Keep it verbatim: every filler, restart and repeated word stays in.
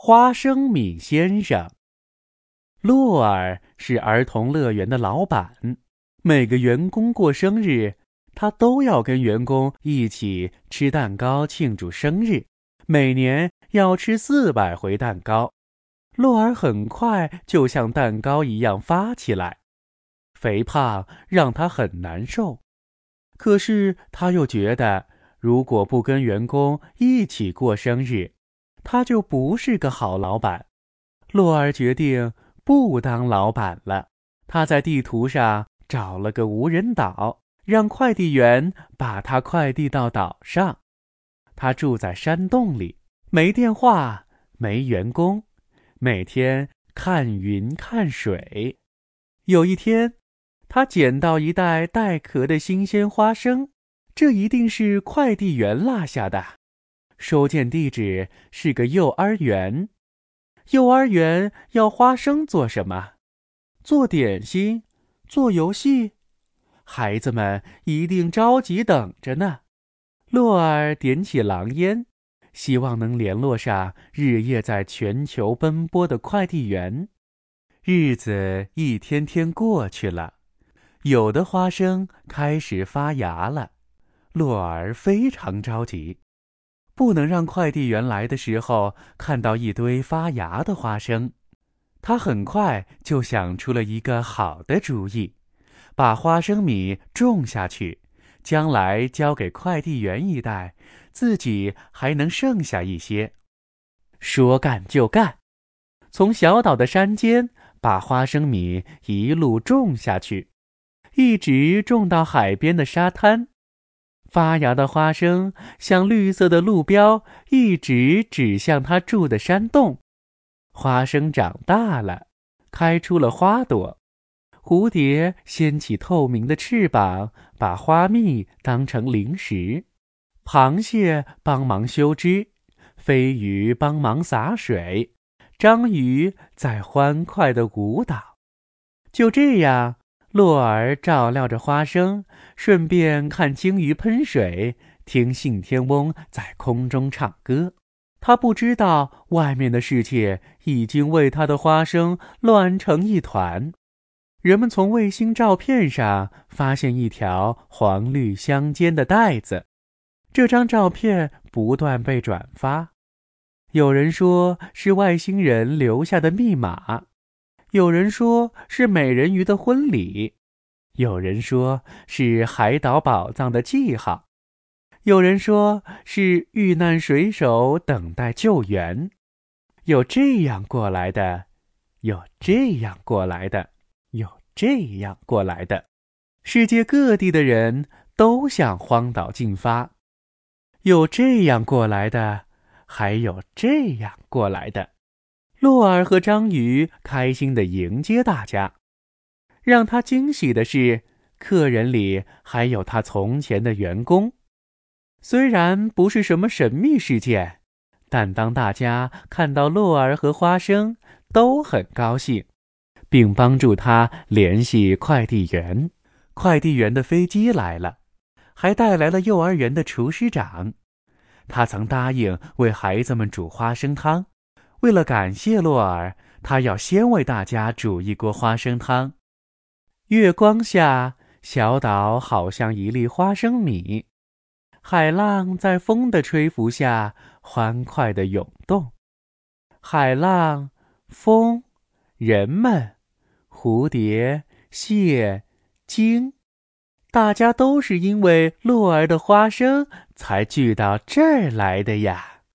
花生米先生。洛尔是儿童乐园的老板，每个员工过生日，他都要跟员工一起吃蛋糕庆祝生日，每年要吃四百回蛋糕。洛尔很快就像蛋糕一样发起来，肥胖让他很难受。可是他又觉得，如果不跟员工一起过生日，他就不是个好老板。洛尔决定不当老板了。他在地图上找了个无人岛，让快递员把他快递到岛上。他住在山洞里，没电话，没员工，每天看云看水。有一天，他捡到一袋带壳的新鲜花生，这一定是快递员落下的。收件地址是个幼儿园。幼儿园要花生做什么？做点心？做游戏？孩子们一定着急等着呢。洛尔点起狼烟，希望能联络上日夜在全球奔波的快递员。日子一天天过去了，有的花生开始发芽了。洛尔非常着急，不能让快递员来的时候看到一堆发芽的花生。他很快就想出了一个好的主意，把花生米种下去，将来交给快递员一袋，自己还能剩下一些。说干就干，从小岛的山间把花生米一路种下去，一直种到海边的沙滩。发芽的花生像绿色的路标，一直指向他住的山洞。花生长大了，开出了花朵。蝴蝶掀起透明的翅膀，把花蜜当成零食。螃蟹帮忙修枝，飞鱼帮忙洒水，章鱼在欢快地舞蹈。就这样，洛尔照料着花生，顺便看鲸鱼喷水，听信天翁在空中唱歌。他不知道外面的世界已经为他的花生乱成一团。人们从卫星照片上发现一条黄绿相间的带子，这张照片不断被转发。有人说是外星人留下的密码，有人说是美人鱼的婚礼，有人说是海岛宝藏的记号，有人说是遇难水手等待救援。有这样过来的，有这样过来的，有这样过来的。世界各地的人都向荒岛进发。有这样过来的，还有这样过来的。洛尔和章鱼开心地迎接大家。让他惊喜的是，客人里还有他从前的员工。虽然不是什么神秘事件，但当大家看到洛尔和花生，都很高兴，并帮助他联系快递员。快递员的飞机来了，还带来了幼儿园的厨师长。他曾答应为孩子们煮花生汤，为了感谢洛尔，他要先为大家煮一锅花生汤。月光下，小岛好像一粒花生米，海浪在风的吹拂下欢快地涌动。海浪、风、人们、蝴蝶、蟹、鲸，大家都是因为洛尔的花生才聚到这儿来的呀。